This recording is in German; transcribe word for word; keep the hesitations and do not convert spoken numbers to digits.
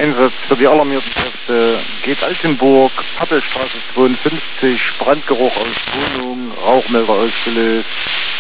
Einsatz für die alarmierten Kräfte. Geht Altenburg, Pappelstraße zweiundfünfzig, Brandgeruch aus Wohnung, Rauchmelder ausgelöst.